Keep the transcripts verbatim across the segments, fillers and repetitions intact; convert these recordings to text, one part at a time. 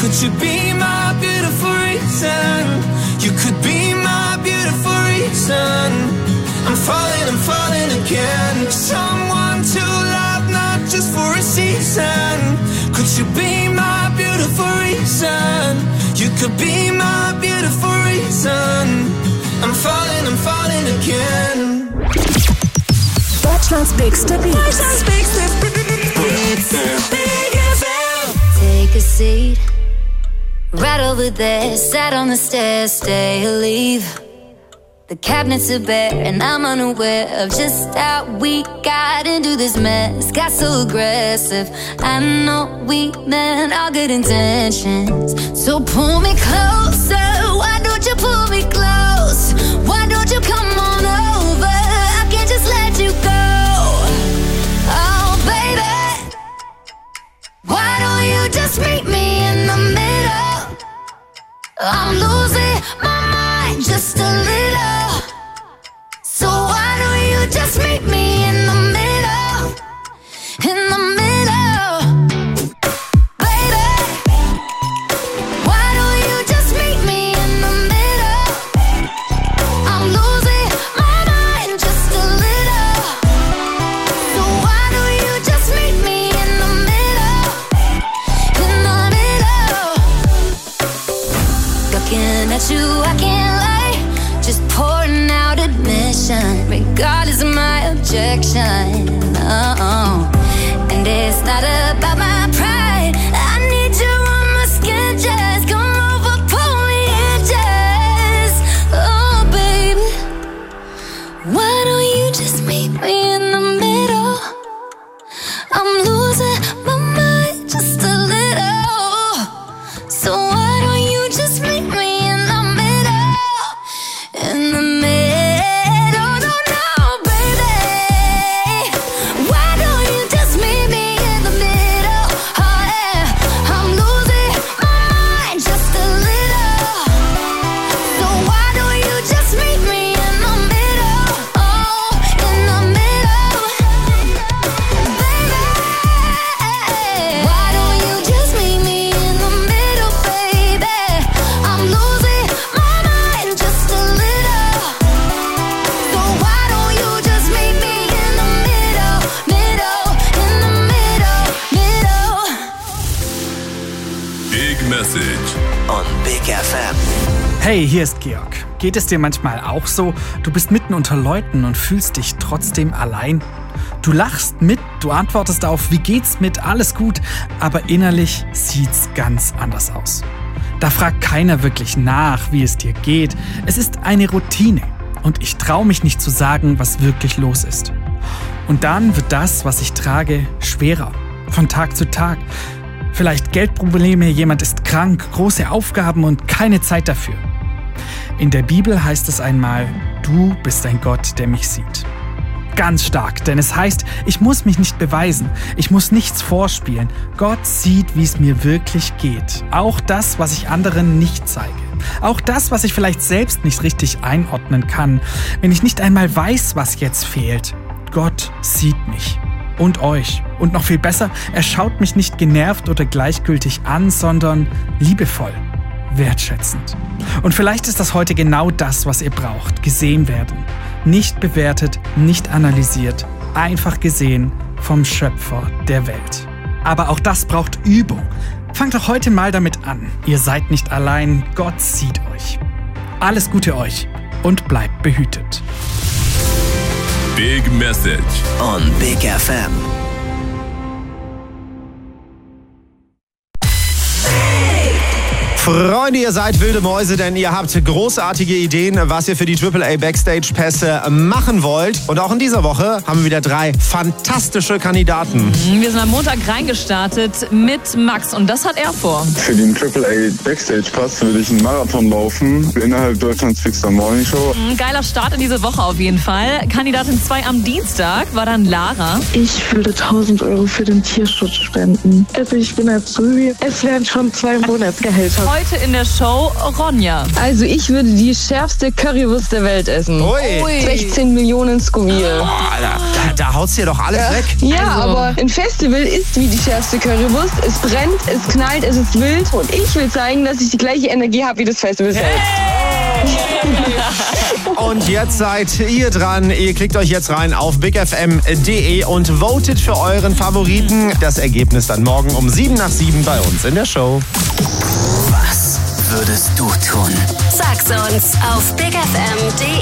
Could you be my beautiful reason? You could be my beautiful reason. I'm falling, I'm falling again. Someone to love, not just for a season. Could you be my beautiful reason? You could be my beautiful reason. I'm falling, I'm falling again. Deutschlands bigste Beats. Deutschlands bigste Beats. Big F M. Take a seat. Right over there, sat on the stairs, stay or leave. The cabinets are bare and I'm unaware of just how we got into this mess. Got so aggressive, I know we meant all good intentions. So pull me closer, why don't you pull me close? Why don't you come on over, I can't just let you go. Oh baby, why don't you just meet me in the middle? I'm losing my mind just a little. So why don't you just meet me in the middle? In the middle. Baby, why don't you just meet me in the middle? I'm losing my mind just a little. So why don't you just meet me in the middle? In the middle. Looking at you, I can't lie. Just pouring out admission, regardless of my objection. Oh, and it's not about my pride. I need you on my skin, just come over, pull me in, just. Oh, baby, why don't you just meet me in the middle? I'm losing my mind just a little. So why don't you just meet me in the middle? In the middle, no, no, baby. Why don't you just meet me in the middle? Oh yeah, I'm losing my mind just a little. So why don't you just meet me in the middle? Oh, in the middle, baby. Why don't you just meet me in the middle, baby? I'm losing my mind just a little. So why don't you just meet me in the middle, middle, in the middle, middle. Big Message on Big F M. Hey, hier ist Georg. Geht es dir manchmal auch so? Du bist mitten unter Leuten und fühlst dich trotzdem allein? Du lachst mit, du antwortest auf, wie geht's mit, alles gut, aber innerlich sieht's ganz anders aus. Da fragt keiner wirklich nach, wie es dir geht. Es ist eine Routine und ich traue mich nicht zu sagen, was wirklich los ist. Und dann wird das, was ich trage, schwerer, von Tag zu Tag. Vielleicht Geldprobleme, jemand ist krank, große Aufgaben und keine Zeit dafür. In der Bibel heißt es einmal, du bist ein Gott, der mich sieht. Ganz stark, denn es heißt, ich muss mich nicht beweisen, ich muss nichts vorspielen. Gott sieht, wie es mir wirklich geht. Auch das, was ich anderen nicht zeige. Auch das, was ich vielleicht selbst nicht richtig einordnen kann. Wenn ich nicht einmal weiß, was jetzt fehlt. Gott sieht mich. Und euch. Und noch viel besser, er schaut mich nicht genervt oder gleichgültig an, sondern liebevoll, wertschätzend. Und vielleicht ist das heute genau das, was ihr braucht. Gesehen werden. Nicht bewertet, nicht analysiert. Einfach gesehen vom Schöpfer der Welt. Aber auch das braucht Übung. Fangt doch heute mal damit an. Ihr seid nicht allein, Gott sieht euch. Alles Gute euch und bleibt behütet. Big Message on Big F M. Freunde, ihr seid wilde Mäuse, denn ihr habt großartige Ideen, was ihr für die Triple A Backstage-Pässe machen wollt. Und auch in dieser Woche haben wir wieder drei fantastische Kandidaten. Wir sind am Montag reingestartet mit Max und das hat er vor. Für den Triple A Backstage-Pass würde ich einen Marathon laufen, innerhalb Deutschlands fixer Morningshow. Ein geiler Start in diese Woche auf jeden Fall. Kandidatin zwei am Dienstag war dann Lara. Ich würde tausend Euro für den Tierschutz spenden. Also ich bin Azubi. Es wären schon zwei Monatsgehälter. heute in der Show Ronja. Also ich würde die schärfste Currywurst der Welt essen. Ui. sechzehn Millionen Scoville. Oh, da, da, da haut's dir doch alles ja. weg. Ja, Also. aber ein Festival ist wie die schärfste Currywurst. Es brennt, es knallt, es ist wild. Und ich will zeigen, dass ich die gleiche Energie habe wie das Festival selbst. Und jetzt seid ihr dran. Ihr klickt euch jetzt rein auf big f m punkt d e und votet für euren Favoriten. Das Ergebnis dann morgen um sieben nach sieben bei uns in der Show. Was würdest du tun? Sag's uns auf big f m punkt d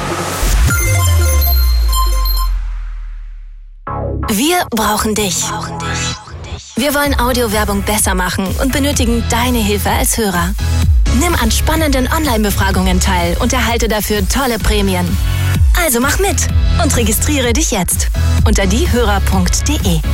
e. Wir brauchen dich. Wir wollen Audiowerbung besser machen und benötigen deine Hilfe als Hörer. Nimm an spannenden Online-Befragungen teil und erhalte dafür tolle Prämien. Also mach mit und registriere dich jetzt unter diehörer punkt d e.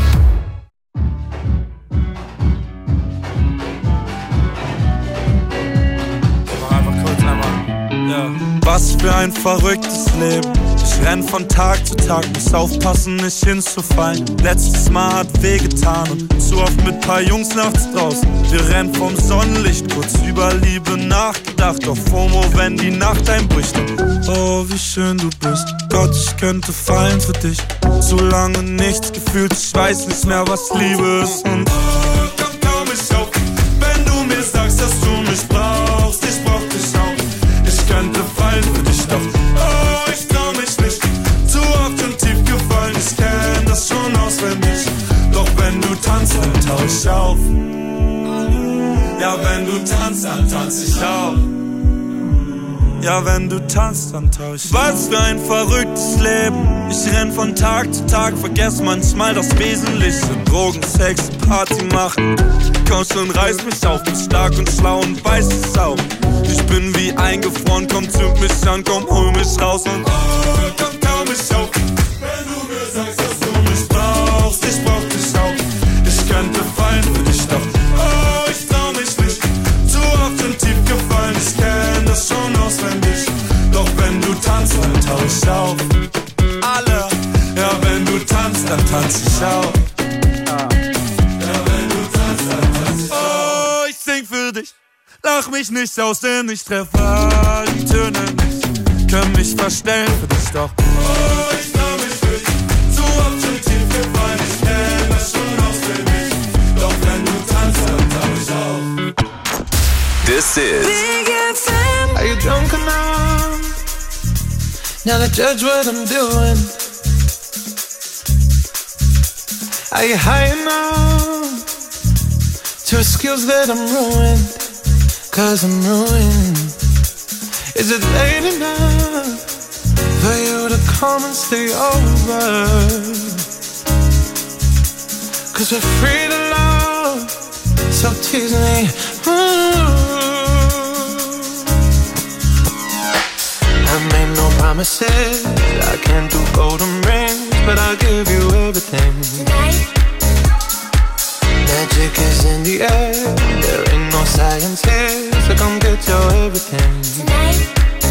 Einfach kurz einmal. Ja. Was für ein verrücktes Leben. Ich renn von Tag zu Tag, muss aufpassen, nicht hinzufallen. Letztes Mal hat wehgetan und zu oft mit paar Jungs nachts draußen. Wir rennen vom Sonnenlicht, kurz über Liebe nachgedacht. Auf FOMO, wenn die Nacht einbricht. Oh, wie schön du bist. Gott, ich könnte fallen für dich. Zu lange nichts gefühlt, ich weiß nicht mehr, was Liebe ist. Und oh, komm, komm ich auf, wenn du mir sagst, dass du mich brauchst. Ich brauch dich auch. Ich könnte fallen für dich, doch oh, ich trau mich nicht. Zu oft und tief gefallen, ich kenn das schon auswendig. Doch wenn du tanzt, dann tauch ich auf. Ja, wenn du tanzt, dann tanz ich auch. Ja, wenn du tanzt, dann tauch ich auf. Was für ein verrücktes Leben. Ich renn von Tag zu Tag, vergess manchmal das Wesentliche. Drogen, Sex, Party machen. Komm schon, reiß mich auf, bin stark und schlau und weiß es auch. Ich bin wie eingefroren, komm, zünd mich an, komm, hol mich raus und oh, komm, komm mich auf. Wenn du mir sagst, dass du mich brauchst, ich brauch dich auch. Ich könnte fallen für dich, doch oh, ich trau mich nicht. Zu oft und tief gefallen, ich kenn das schon auswendig. Doch wenn du tanzt, dann tauch ich auf. Alle, ja, wenn du tanzt, dann tanz ich auch. Lach mich nicht aus, denn ich treffe die Töne nicht. Können mich verstellen für dich, doch oh, ich trau mich nicht. Zu oft schon tief gefallen, ich kenn das schon auswendig. Doch wenn du tanzt, dann tauch ich auf. This is Big F M. Are you drunk enough? Now to judge what I'm doing. Are you high enough to excuse that I'm ruined? Cause I'm ruined. Is it late enough for you to come and stay over? Cause we're free to love, so tease me. Ooh. I made no promises, I can't do golden rings, but I'll give you everything. Tonight. Magic is in the air, there ain't no science here, so come get your everything. Tonight.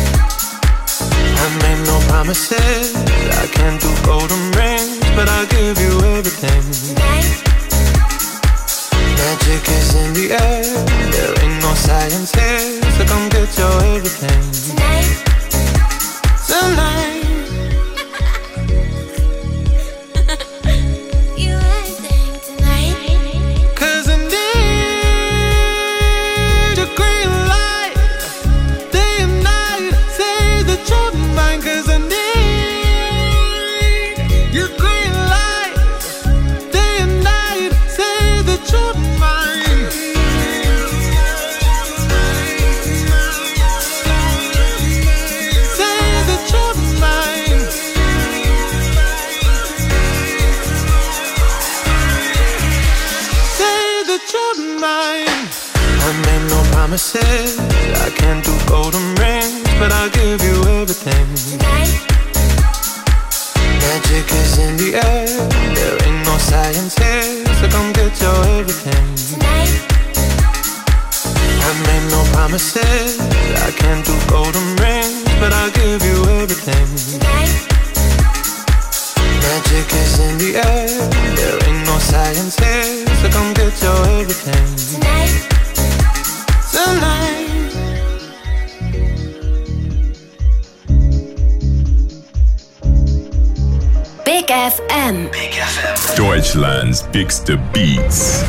I made no promises, I can't do golden rings, but I'll give you everything. Tonight. Magic is in the air, there ain't no science here, so come get your everything. Tonight. Tonight. Promises, I can't do golden rings, but I'll give you everything. Tonight. Magic is in the air, there ain't no science here, so come get your everything. Tonight. I made no promises, I can't do golden rings, but I'll give you everything. Tonight. Magic is in the air, there ain't no science here, so come get your everything. Tonight. Tonight. M. Big F M. Deutschlands bigste Beats.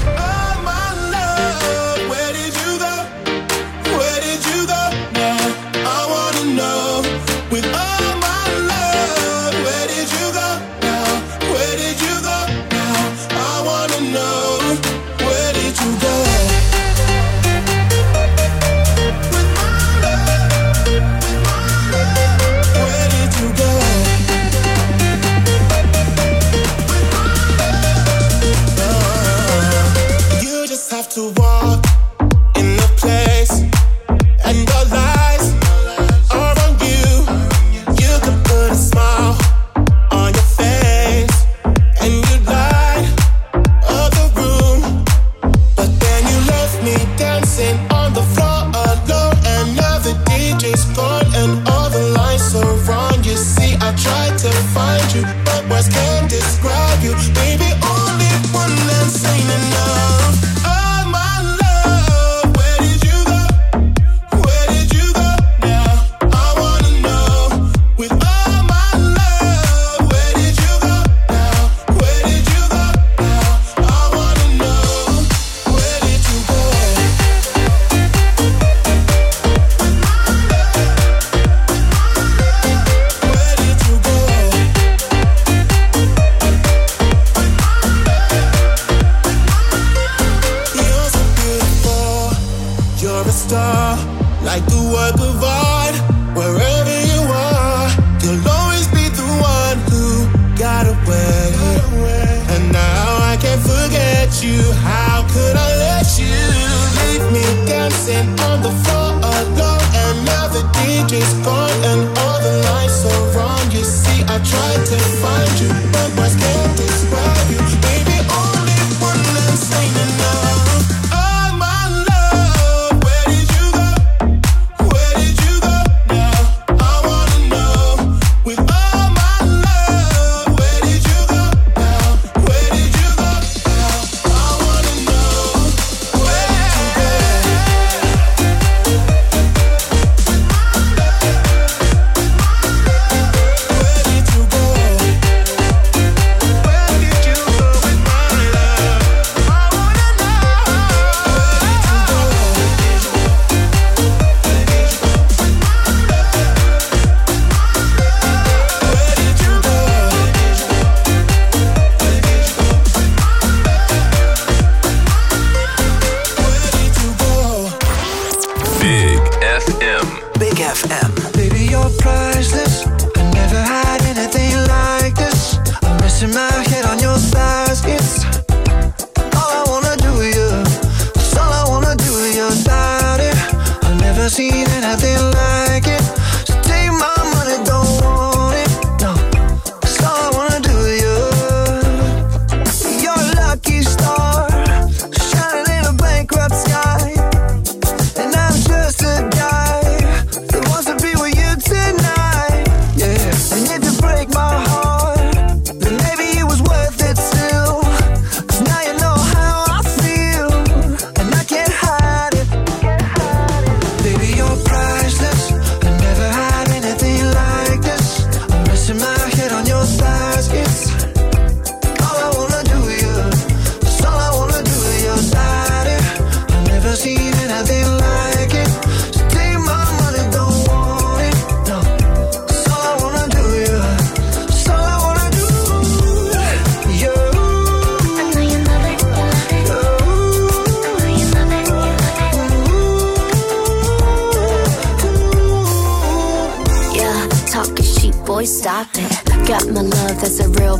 To walk in the place, and all eyes are on you. You could put a smile on your face, and you light up the room. But then you left me dancing on the floor alone, and now the D J's gone, and all the lights are wrong. You see, I tried to find you, but words can't describe you. Baby, only one that's ain't enough. Like the work of art, wherever you are, you'll always be the one who got away. And now I can't forget you. How could I let you leave me dancing on the floor alone? And now the D J's gone, and all the lights are wrong. You see, I tried to find you, but words can't describe you. Baby, only one that's ain't enough. Big F M. Baby, you're priceless. I never had anything like this. I'm resting my head on your thighs. It's all I wanna do with you. It's all I wanna do with your body. I've never seen anything like it. So take my money, don't want it. No, it's all I wanna do with you. You're a lucky star, shining in a bankrupt sky. And I'm just a guy that wants to be with you tonight, yeah. And if you break my heart, then maybe it was worth it still. 'Cause now you know how I feel, and I can't hide it. Baby, you're priceless. I never had anything like this. I'm resting my head on your thighs. It's all I wanna do with you. It's all I wanna do with your body. I've never seen anything like it. So take my money, don't want it. No, it's all I wanna do with you. It's all I wanna do. You. I know you love it, you love it. I know you love it, you love it. Yeah, talking cheap, boy, stop it. Got my love, that's a real